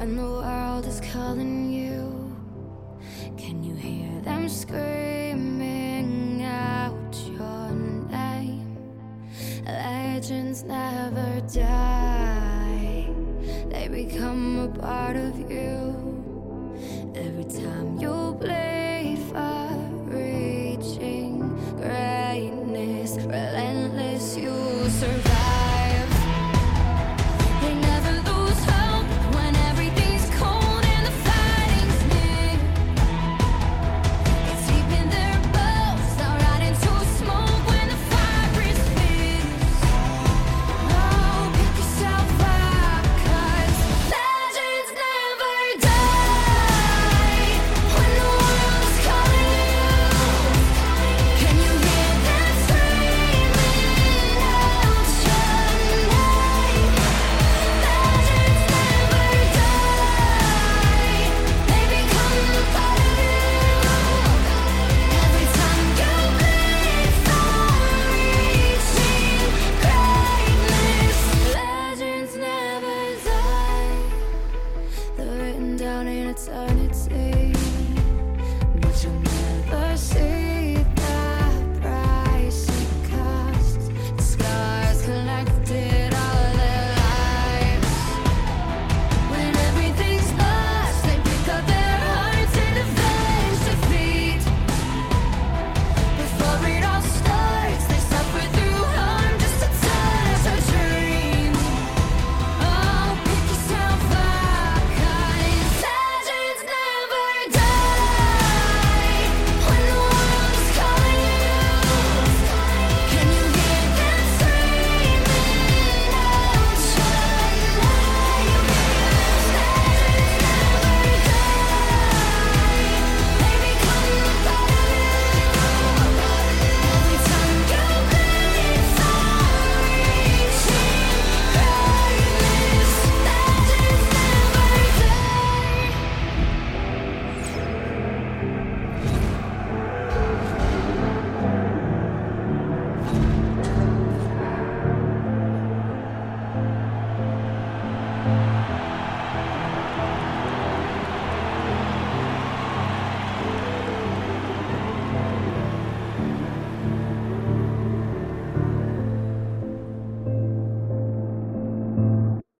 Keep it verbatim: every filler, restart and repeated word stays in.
when the world is calling you? Can you hear them screaming out your name? Legends never die, they become a part of you. Every time you bleed for reaching greatness, relentless, you survive. They never lose hope when everything's cold and the fighting's near. It's deep in their bones, they'll ride into smoke when the fire is fierce. Oh, pick yourself up, 'cause legends never die. When the world is calling you, can you hear them screaming out your name? Legends never die, they become a part of you. Every time you bleed for reaching greatness, legends never die. They're written down in eternity.